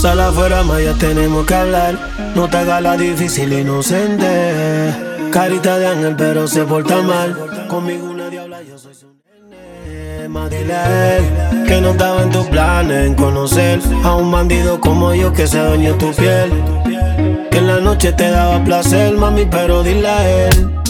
Sal afuera, más ya tenemos que hablar. No te hagas la difícil, inocente. Carita de ángel, pero se porta mal. Conmigo una diabla, yo soy su nene. Más dile a él que no estaba en tus planes en conocer a un bandido como yo que se dañó tu piel. Que en la noche te daba placer, mami, pero dile a él